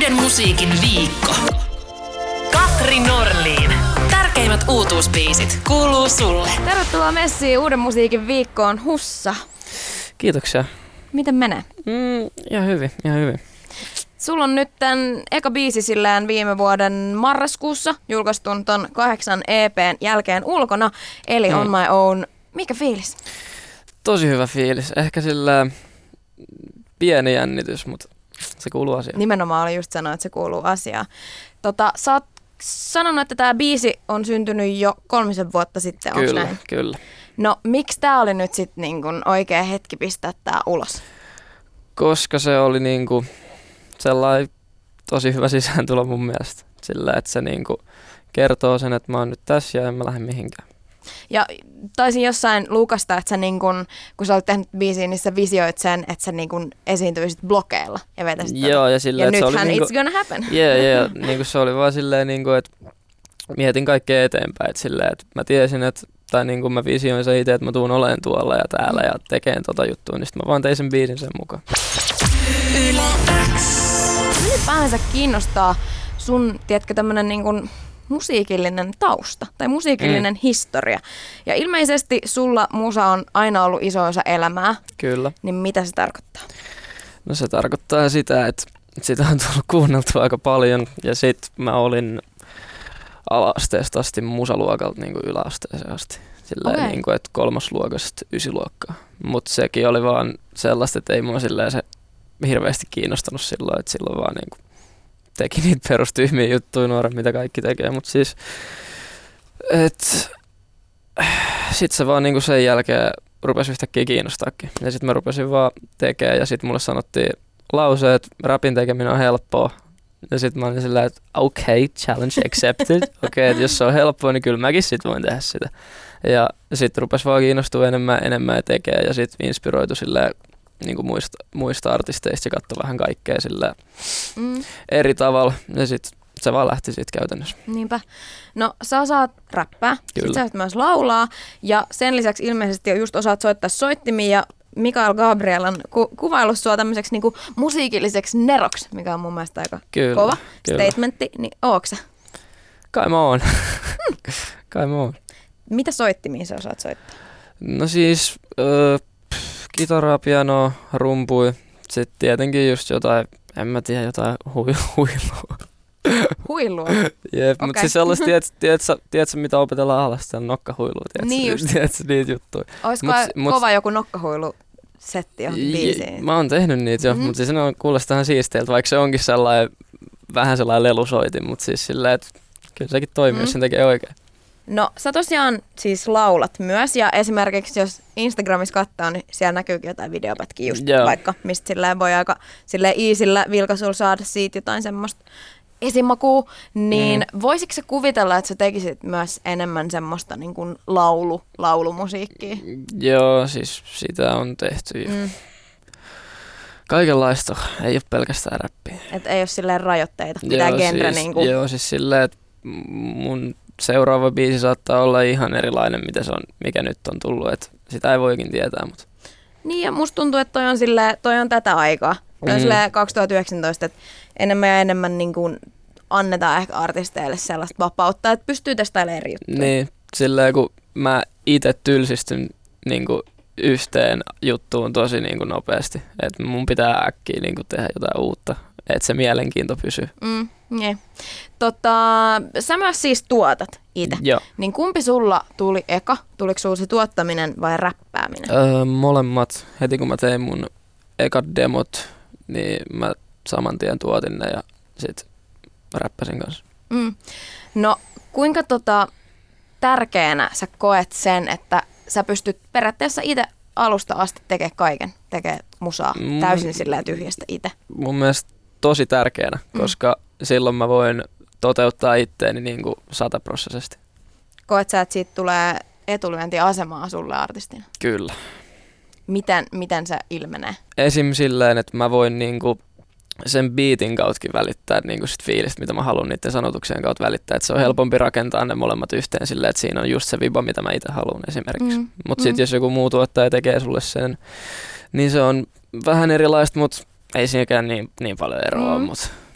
Uuden musiikin viikko. Katri Norliin. Tärkeimmät uutuusbiisit kuuluu sulle. Tervetuloa messiin Uuden musiikin viikkoon, Hussa. Kiitoksia. Miten menee? Ihan hyvin. Sulla on nyt tän eka biisi sillään viime vuoden marraskuussa julkaistun ton 8 EPn jälkeen ulkona, eli On My Own. Mikä fiilis? Tosi hyvä fiilis. Ehkä sillä pieni jännitys, mutta se kuuluu asiaan. Nimenomaan oli just sanoa, että se kuuluu asiaan. Sä oot sanonut, että tää biisi on syntynyt jo 3 vuotta sitten, onko näin? Kyllä. No, miksi tää oli nyt sit niin kun oikea hetki pistää tää ulos? Koska se oli niinku sellainen tosi hyvä sisääntulo mun mielestä. Sillä, että se niinku kertoo sen, että mä oon nyt tässä ja en mä lähde mihinkään. Ja taisin jossain lukasta, että sä niin kun sä olet tehnyt biisiin, niin sä visioit sen, että sä niin kun esiintyisit blokeilla ja vetäisit Joo, ja silleen, ja että nythän se oli it's gonna happen. Yeah. Niinku se oli vaan silleen, niinku, että mietin kaikkea eteenpäin. Et silleen, että mä tiesin, että tai niinku mä visioin sen itse, että mä tuun olemaan tuolla ja täällä ja tekeen tota juttua, niin sit mä vaan tein sen biisin sen mukaan. Ylipäänsä kiinnostaa sun, tiedätkö, tämmönen niin kuin musiikillinen tausta tai musiikillinen historia. Ja ilmeisesti sulla musa on aina ollut iso osa elämää. Kyllä. Niin mitä se tarkoittaa? No se tarkoittaa sitä, että sitä on tullut kuunneltua aika paljon ja sit mä olin ala-asteesta asti musaluokalta niin kuin yläasteeseen asti. Silleen niin kuin, että 3. luokasta 9. luokkaa. Mutta sekin oli vaan sellaista, että ei mua silleen se hirveästi kiinnostanut silloin, että silloin vaan niin kuin teki niitä perustyhmiä juttuja nuoret, mitä kaikki tekee, mutta siis sitten se vaan niinku sen jälkeen rupesi yhtäkkiä kiinnostaakin. Ja sitten mä rupesin vaan tekemään ja sitten mulle sanottiin lause, että rapin tekeminen on helppoa. Ja sitten mä olin silleen, että okay, challenge accepted. Okei, että jos se on helppoa, niin kyllä mäkin sit voin tehdä sitä. Ja sitten rupesi vaan kiinnostua enemmän ja tekee ja sitten inspiroitu silleen niin kuin muista artisteista ja katsoi vähän kaikkea sillä eri tavalla. Ja sitten se vaan lähti siitä käytännössä. Niinpä. No sä osaat räppää, sit sä osaat myös laulaa ja sen lisäksi ilmeisesti just osaat soittaa soittimia ja Mikael Gabriel on kuvaillut sua tämmöiseksi niinku musiikilliseksi neroksi, mikä on mun mielestä aika kova statementti. Niin ootko sä? Kai mä oon. Kai mä oon. Mitä soittimia sä osaat soittaa? No siis kitaraa, pianoa, rumpui. Sitten tietenkin just jotain, en mä tiedä, jotain huilua. Huilua? Jep, mutta siis sellaista, tiedätkö mitä opetellaan alasta, nokkahuilua, niin tiedätkö niitä juttuja. Olisiko kova joku nokkahuilusetti johonkin biisiin? Mä oon tehnyt niitä jo, mutta siis ne on kuulostaa ihan siisteiltä, vaikka se onkin vähän sellainen lelusoitin, mutta siis silleen, että kyllä sekin toimii, jos sen tekee oikein. No sä tosiaan siis laulat myös ja esimerkiksi jos Instagramissa katsoo, niin siellä näkyykin jotain videopätkiä just vaikka, mistä silleen voi aika silleen easyllä vilkaisulla saada siitä jotain semmoista esimakua, niin voisitko sä kuvitella, että sä tekisit myös enemmän semmoista niin kuin laulumusiikkia? Joo, siis sitä on tehty jo. Kaikenlaista, ei ole pelkästään räppiä. Että ei ole silleen rajoitteita, mitään genre siis, niinku. Joo, siis silleen, että mun seuraava biisi saattaa olla ihan erilainen, mikä nyt on tullut, että sitä ei voikin tietää. Mutta. Niin ja musta tuntuu, että toi on tätä aikaa. Toi on silleen 2019, että enemmän ja enemmän niin kuin annetaan ehkä artisteille sellaista vapautta, että pystyy testailemaan eri juttuja. Niin, silleen kun mä itse tylsistyn niin kuin yhteen juttuun tosi niin kuin nopeasti, että mun pitää äkkiä niin kuin tehdä jotain uutta, että se mielenkiinto pysyy. Yeah. Sä myös siis tuotat itse. Joo. Niin kumpi sulla tuli eka? Tuliko sulla se tuottaminen vai räppääminen? Molemmat. Heti kun mä tein mun ekat demot, niin mä saman tien tuotin ne ja sit räppäsin kanssa. No kuinka tärkeänä sä koet sen, että sä pystyt periaatteessa itse alusta asti tekemään kaiken, tekemään musaa täysin silleen tyhjästä itse? Mun mielestä tosi tärkeänä, koska silloin mä voin toteuttaa itteeni niin kuin 100%. Koet sä, että siitä tulee etulyöntiasemaa sulle artistina? Kyllä. Miten se ilmenee? Esim. Silleen, että mä voin niinku sen beatin kautkin välittää niinku sit fiilistä, mitä mä haluan niiden sanotuksien kautta välittää. Että se on helpompi rakentaa ne molemmat yhteen silleen, että siinä on just se viba, mitä mä itse haluan esimerkiksi. Mutta sitten jos joku muu tuottaja tekee sulle sen, niin se on vähän erilaista, mutta ei siinäkään niin paljon eroa. Mut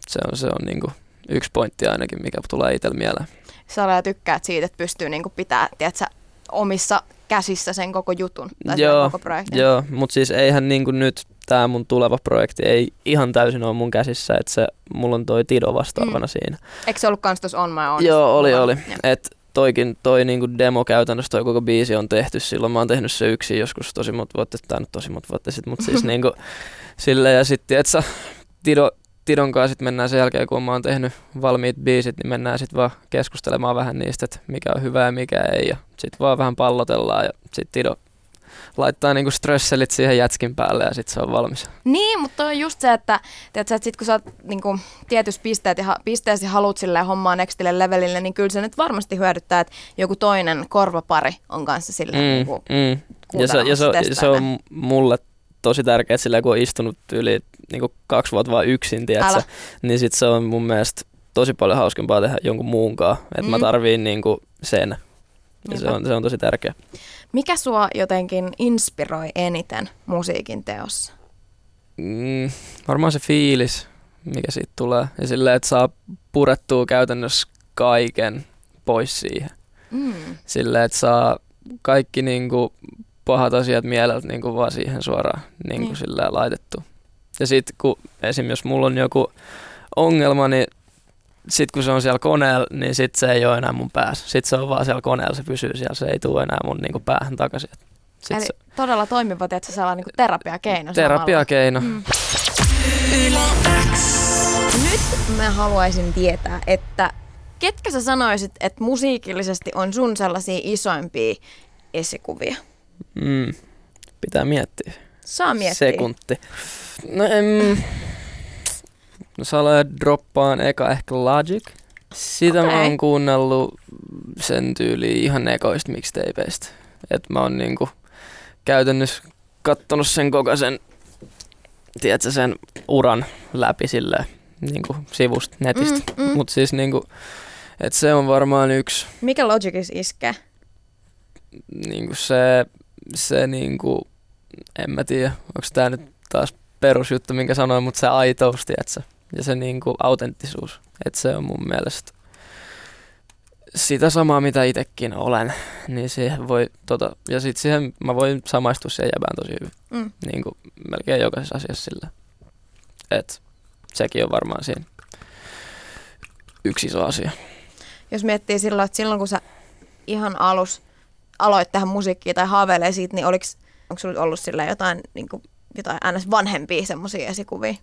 Se on niinku yksi pointti ainakin, mikä tulee itsellä mieleen. Sä tykkäät siitä, että pystyy niinku pitää, tiedätkö, omissa käsissä sen koko jutun tai sen koko projektin. Joo, mutta siis eihän niinku nyt tämä mun tuleva projekti ei ihan täysin ole mun käsissä, että se mulla on toi Tido vastaavana siinä. Eikö se ollut kans tuossa On My Own? Joo, oli. Et toi niinku demo käytännössä, toi koko biisi on tehty silloin. Mä oon tehnyt se yksin joskus tosi monta vuotta sitten, mutta siis niinku silleen ja sitten, että Tidon kanssa sit mennään sen jälkeen, kun mä oon tehnyt valmiit biisit, niin mennään sitten vaan keskustelemaan vähän niistä, että mikä on hyvä ja mikä ei. Ja sitten vaan vähän pallotellaan ja sitten Tido laittaa niinku strösselit siihen jätskin päälle ja sitten se on valmis. Niin, mutta on just se, että sit kun sä oot niinku tietyssä pisteessä haluat silleen hommaa nextille levelille, niin kyllä se nyt varmasti hyödyttää, että joku toinen korvapari on kanssa silleen niinku se on mulle tosi tärkeää, että kun on istunut yli niinku 2 vuotta vaan yksin, tiiätsä, niin sit se on mun mielestä tosi paljon hauskempaa tehdä jonkun muunkaan. Että mä tarviin niinku sen. Ja se on tosi tärkeä. Mikä sua jotenkin inspiroi eniten musiikin teossa? Varmaan se fiilis, mikä siitä tulee. Ja silleen, että saa purettua käytännössä kaiken pois siihen. Silleen, että saa kaikki niinku pahat asiat mieleltä niinku vaan siihen suoraan niinku silleen laitettu. Ja sit kun esim. Jos mulla on joku ongelma, niin sit kun se on siellä koneella, niin sit se ei ole enää mun päässä. Sit se on vaan siellä koneella, se pysyy siellä, se ei tule enää mun niinku päähän takaisin. Eli todella toimiva, että se sellainen niinku terapiakeino. Terapiakeino. Nyt mä haluaisin tietää, että ketkä sä sanoisit, että musiikillisesti on sun sellaisia isoimpia esikuvia? Pitää miettiä. Saa miettiä. Sekunti. No Sale droppaan eka ehkä Logic. Sitä mä oon kuunnellut sen tyyliin ihan ekoista mixtapeista. Et mä oon niinku käytännössä kattonut sen kokoisen, tiedätkö, sen uran läpi silleen niinku sivusta, netistä. Mut siis niinku, et se on varmaan yksi. Mikä Logicissa iskee? Niinku se niinku, en mä tiedä, onks tää nyt taas perusjuttu, minkä sanoin, mutta se aitous, tiiätsä, ja se niinku autenttisuus, että se on mun mielestä sitä samaa, mitä itsekin olen, niin siihen voi, ja sit siihen mä voin samaistua siihen jäbään tosi hyvin, niinku melkein jokaisessa asiassa sillä, että sekin on varmaan siinä yksi iso asia. Jos miettii silloin kun sä ihan aloit tähän musiikkiin tai haaveilee siitä, niin onko sulla ollut sillä jotain ns. Vanhempia semmosia esikuvia?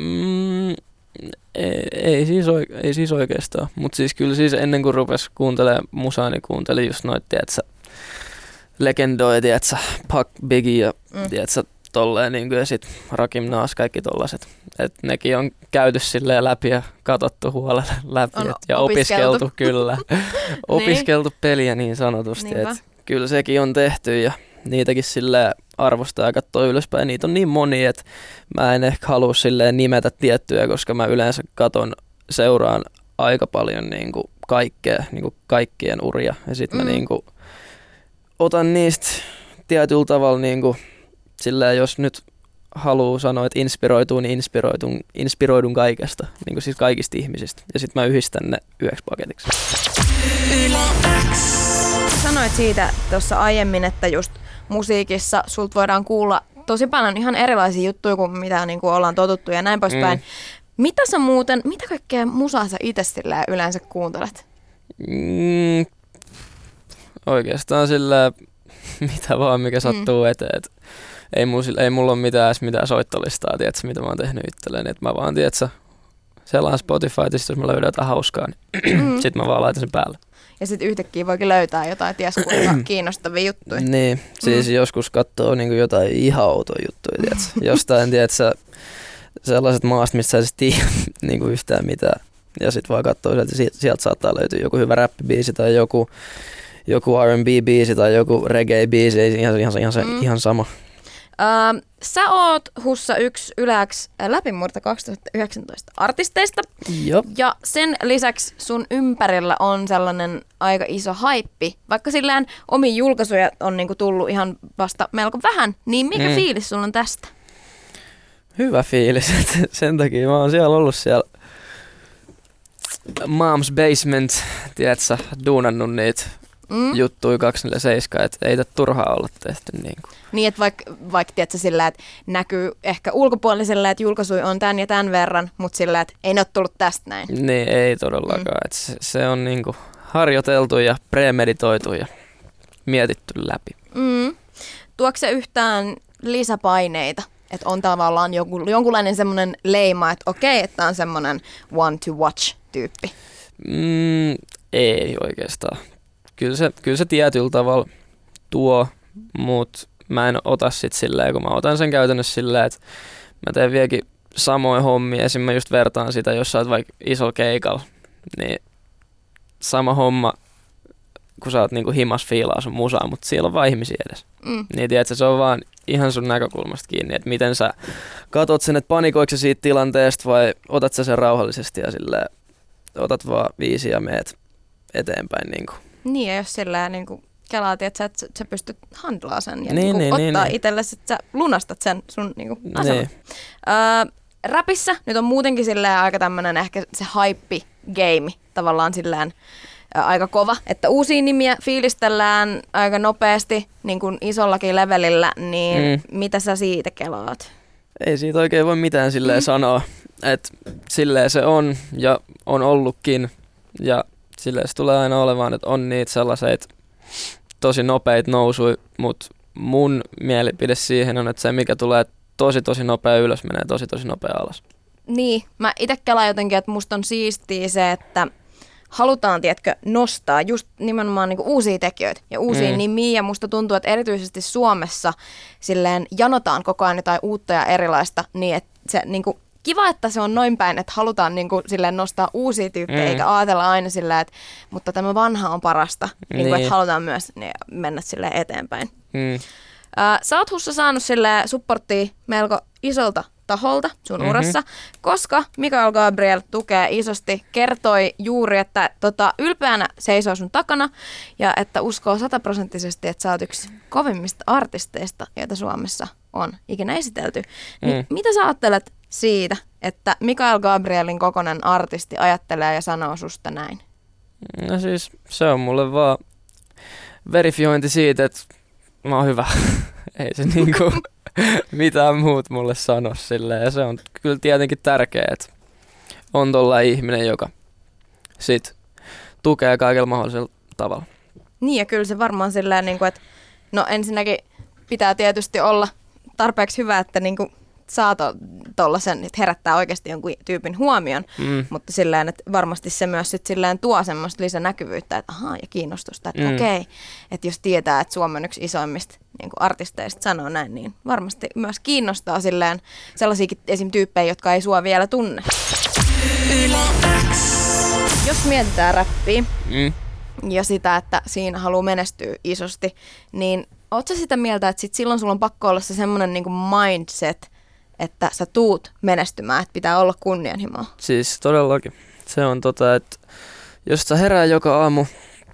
Ei siis oikeastaan, mutta siis kyllä siis ennen kuin rupesi kuuntelemaan musaa, niin kuuntelin just noita, tietsä, legendoja, tietsä, Pac, Biggie ja tietsä, tolleen niin kuin, ja sit Rakim Nas, kaikki tollaset. Et nekin on käyty silleen läpi ja katsottu huolella läpi ja opiskeltu kyllä. Opiskeltu peliä niin sanotusti, että kyllä sekin on tehty ja niitäkin silleen arvostaa ja katsoo ylöspäin. Niitä on niin moni, että mä en ehkä halua silleen nimetä tiettyjä, koska mä yleensä seuraan aika paljon niinku kaikkea, niinku kaikkien uria. Ja sit mä niinku otan niistä tietyllä tavalla, niinku, silleen jos nyt haluaa sanoa, että inspiroituu, niin inspiroidun kaikesta, niinku siis kaikista ihmisistä. Ja sit mä yhdistän ne yhdeksi paketiksi. Sanoit siitä tuossa aiemmin, että just musiikissa sulta voidaan kuulla tosi paljon ihan erilaisia juttuja kuin mitä niin kuin ollaan totuttu ja näin poispäin. Mitä kaikkea musaa sä itse yleensä kuuntelet? Oikeastaan sillä mitä vaan mikä sattuu eteen. Ei mulla ole mitään soittolistaa, tiedätkö, mitä mä oon tehnyt itselleen. Et mä vaan, tiedätkö, selaan Spotifyta, jos mä löydän jotain hauskaa, niin sit mä vaan laitan sen päälle. Ja sitten yhtäkkiä voikin löytää jotain, ties kuinka kiinnostavia juttuja. Niin, siis joskus katsoo niinku jotain ihan outoja juttuja, tiedätkö? Jostain, tiedätkö, sellaiset maasta, mistä sä siis tiedä niinku yhtään mitään. Ja sitten vaan katsoo sieltä saattaa löytyä joku hyvä räppibiisi tai joku R&B-biisi tai joku reggae-biisi, ei ihan sama. Sä oot Hussa yksi Yle-X läpimurto 2019 artisteista. Jop. Ja sen lisäksi sun ympärillä on sellainen aika iso haippi. Vaikka silleen omia julkaisuja on niinku tullut ihan vasta melko vähän, niin mikä fiilis sulla on tästä? Hyvä fiilis. Sen takia mä oon siellä ollut siellä Mom's Basement, tiedätkö, duunannut niitä juttui 247, että ei tätä turhaa olla tehty. Niin, että vaikka tiedätkö, sillä, että näkyy ehkä ulkopuolisella, että julkaisui on tän ja tän verran, mutta sillä, että ei ne ole tullut tästä näin. Niin, ei todellakaan. Se on harjoiteltu ja premeditoitu ja mietitty läpi. Tuoiko se yhtään lisäpaineita? Että on tavallaan jonkunlainen semmoinen leima, että okei, että on semmoinen one to watch -tyyppi. Ei oikeastaan. Kyllä se tietyllä tavalla tuo, mutta mä en ota sit silleen, kun mä otan sen käytännössä silleen, että mä teen vieläkin samoin hommia. Esim. Mä just vertaan sitä, jos sä oot vaikka isolla keikalla, niin sama homma, kun sä oot niinku himas fiilaa sun musaa, mutta siellä on vaan ihmisiä edes. Niin tiedätkö, se on vaan ihan sun näkökulmasta kiinni, että miten sä katot sen, että panikoiko sä siitä tilanteesta vai otat sä sen rauhallisesti ja silleen, otat vaan 5 ja meet eteenpäin. Niin, ja jos sillä kelaat, että sä pystyt handlaa sen ja ottaa itsellesi, että sä lunastat sen sun aseman. Niin. Räpissä nyt on muutenkin silleen aika tämmönen ehkä se hype-game tavallaan silleen aika kova, että uusia nimiä fiilistellään aika nopeasti niin kuin isollakin levelillä, niin mitä sä siitä kelaat? Ei siitä oikein voi mitään silleen sanoa, että silleen se on ja on ollutkin ja silleen se tulee aina olemaan, että on niitä sellaiset tosi nopeita nousuja, mutta mun mielipide siihen on, että se mikä tulee tosi nopea ylös menee tosi nopea alas. Niin, mä itse kelaan jotenkin, että musta on siistiä se, että halutaan, tiedätkö, nostaa just nimenomaan niinku uusia tekijöitä ja uusia nimiä. Ja musta tuntuu, että erityisesti Suomessa silleen janotaan koko ajan jotain uutta ja erilaista, niin että se niinku, kiva, että se on noin päin, että halutaan niinku silleen nostaa uusia tyyppejä, eikä ajatella aina silleen, että mutta tämä vanha on parasta, niinku, että halutaan myös mennä silleen eteenpäin. Sä oot Hussa saanut silleen supporttia melko isolta taholta sun urassa, koska Mikael Gabriel tukee isosti, kertoi juuri, että ylpeänä seisoo sun takana ja että uskoo 100%, että sä oot yksi kovimmista artisteista, joita Suomessa on ikinä esitelty. Niin mitä sä ajattelet siitä, että Mikael Gabrielin kokoinen artisti ajattelee ja sanoo susta näin? No siis se on mulle vaan verifiointi siitä, että mä oon hyvä. Ei se mitään muut mulle sano silleen. Ja se on kyllä tietenkin tärkeää, että on tollainen ihminen, joka sit tukee kaikella mahdollisella tavalla. Niin ja kyllä se varmaan silleen, että no ensinnäkin pitää tietysti olla tarpeeksi hyvä, että saa tollasen, että herättää oikeasti jonkun tyypin huomion, mutta silleen, että varmasti se myös sit silleen tuo semmoista lisänäkyvyyttä, että ahaa, ja kiinnostusta, että okei, että jos tietää, että Suomen yksi isoimmista artisteista sanoo näin, niin varmasti myös kiinnostaa silleen sellaisiakin esim. Tyyppejä, jotka ei sua vielä tunne. Jos mietitään räppiä ja sitä, että siinä haluaa menestyä isosti, niin ootko sä sitä mieltä, että sit silloin sulla on pakko olla se semmoinen mindset, että sä tuut menestymään, että pitää olla kunnianhimoa? Siis todellakin. Se on että jos sä herää joka aamu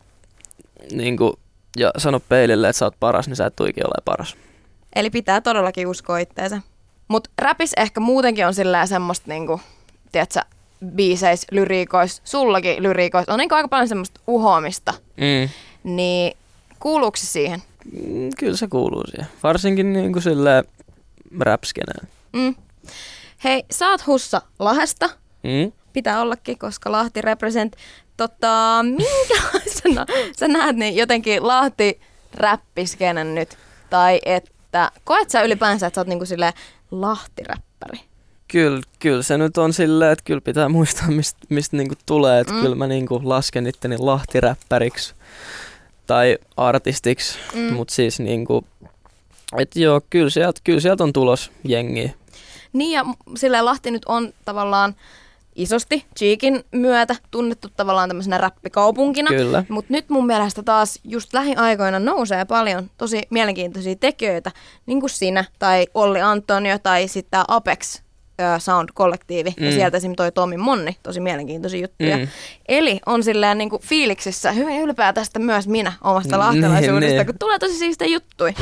ja sano peilille, että sä oot paras, niin sä et tuikin ole paras. Eli pitää todellakin uskoa itteensä. Mut räpis ehkä muutenkin on sillä semmoista tiedätkö, biiseis, lyriikois, sullakin lyriikois, on aika paljon semmoista uhoamista. Niin kuuluuko se siihen? Kyllä se kuuluu siihen. Varsinkin silleen rap-skeneen. Hei, sä oot Hussa Lahdesta. Pitää ollakin, koska Lahti represent. Minkälaisena sä näet niin jotenkin Lahti-räppiskenen nyt? Tai että koet sä ylipäänsä, että sä oot silleen Lahti-räppäri? Kyllä se nyt on silleen, että kyllä pitää muistaa, mistä tulee. Että kyllä mä lasken itteni Lahti-räppäriksi tai artistiksi. Mutta siis että joo, kyllä sieltä on tulos jengiä. Niin ja silleen Lahti nyt on tavallaan isosti Cheekin myötä tunnettu tavallaan tämmöisenä räppikaupunkina. Kyllä. Mutta nyt mun mielestä taas just lähiaikoina nousee paljon tosi mielenkiintoisia tekijöitä, niin kuin sinä tai Olli Antonio tai sitten tämä Apex Sound-kollektiivi. Ja sieltä esimerkiksi toi Tommi Monni, tosi mielenkiintoisia juttuja. Eli on silleen fiiliksissä hyvin ylpeä tästä myös minä omasta lahtelaisuudesta, kun tulee tosi siistejä juttuja.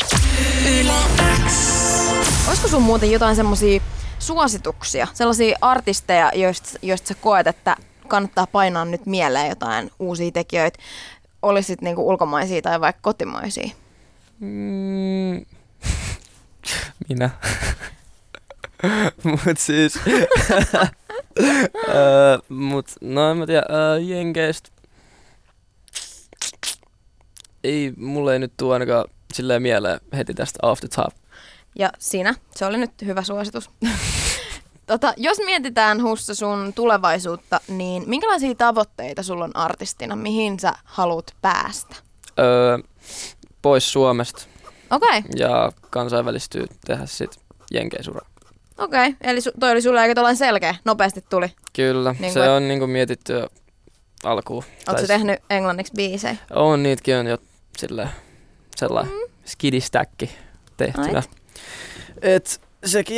Olisiko sun muuten jotain semmosia suosituksia, sellaisia artisteja, joista sä koet, että kannattaa painaa nyt mieleen jotain uusia tekijöitä? Olisit niinku ulkomaisia tai vaikka kotimaisia? Minä. Mut siis... no en mä tiedä, jenkeistä. Mulle ei nyt tuu ainakaan silleen mieleen heti tästä off the top. Ja sinä, se oli nyt hyvä suositus. Jos mietitään Hussa sun tulevaisuutta, niin minkälaisia tavoitteita sulla on artistina? Mihin sä haluat päästä? Pois Suomesta. Okei. Ja kansainvälistyy tehdä sit jenkeisuraa. Okei, eli toi oli sulle aika tollain selkeä, nopeasti tuli. Kyllä, niin se on niinku mietitty jo alkuun. Ootko sä tehnyt englanniksi biisejä? On, niitäkin on jo sellainen skidistäkki tehtynä. Et sekin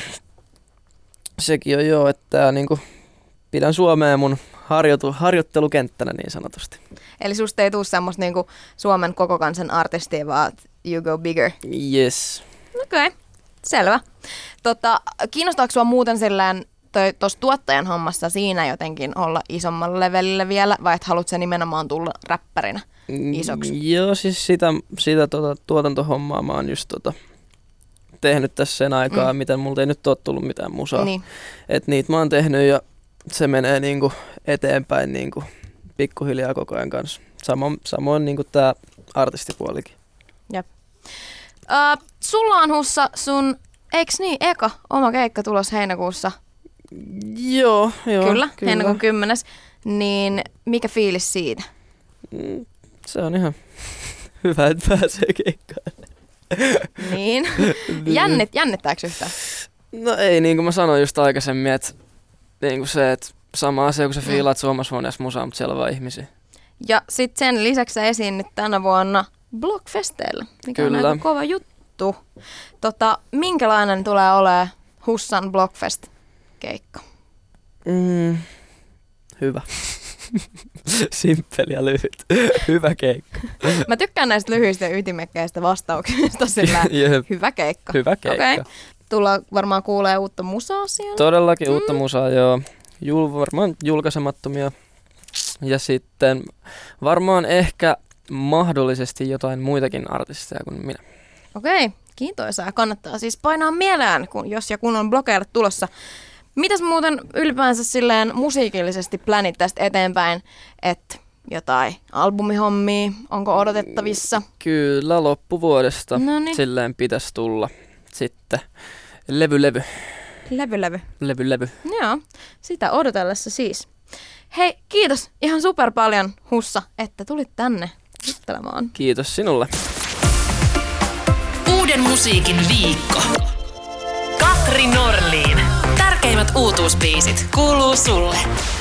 on jo, että niinku pidän Suomea mun harjoittelukenttänä niin sanotusti. Eli susta ei tuu semmoista niinku Suomen koko kansan artistia, vaan you go bigger. Yes. Okei, selvä. Kiinnostaako sua muuten silleen tuossa tuottajan hommassa siinä jotenkin olla isommalla levelillä vielä, vai et haluat sä nimenomaan tulla räppärinä isoksi? Joo, siis sitä tuotantohommaa mä oon just tehnyt tässä sen aikaa, miten multa ei nyt ole tullut mitään musaa. Niin. Et niitä mä oon tehnyt ja se menee niinku eteenpäin niinku pikkuhiljaa koko ajan kanssa. Samoin niinku tää artistipuolikin. Jep. Sulla on Hussa sun, eiks niin, eka oma keikka tulos heinäkuussa? Joo. Kyllä. Heinäkuun 10. Niin mikä fiilis siitä? Se on ihan hyvä, että pääsee keikkaan. Niin. Jännittääkö yhtään? No ei, niin kuin mä sanoin just aikaisemmin, että niin kuin se, että sama asia, kun sä fiilaat sun omassa huoneessa musaa, mutta siellä on vaan ihmisiä. Ja sit sen lisäksi sä esiinnyt tänä vuonna Blockfesteillä, mikä Kyllä. on aika kova juttu. Minkälainen tulee olemaan Hussan Blockfest-keikka? Hyvä. Simppeli ja lyhyt. Hyvä keikka. Mä tykkään näistä lyhyistä ja ytimekkäistä vastauksista, sillä hyvä keikka. Hyvä keikka. Okay. Tullaan varmaan kuulee uutta musaa siellä. Todellakin uutta musaa, joo. Varmaan julkaisemattomia. Ja sitten varmaan ehkä mahdollisesti jotain muitakin artisteja kuin minä. Okei, kiintoisaa. Kannattaa siis painaa mieleen, jos ja kun on blogeille tulossa. Mitäs muuten ylipäänsä silleen musiikillisesti plänit tästä eteenpäin, että jotain albumihommia, onko odotettavissa? Kyllä, loppuvuodesta Noniin. silleen pitäisi tulla sitten levy. Levy. Joo, sitä odotellessa siis. Hei, kiitos ihan super paljon Hussa, että tulit tänne juttelemaan. Kiitos sinulle. Uuden musiikin viikko. Katri Norliin. Tärkeimmät uutuusbiisit kuuluu sulle.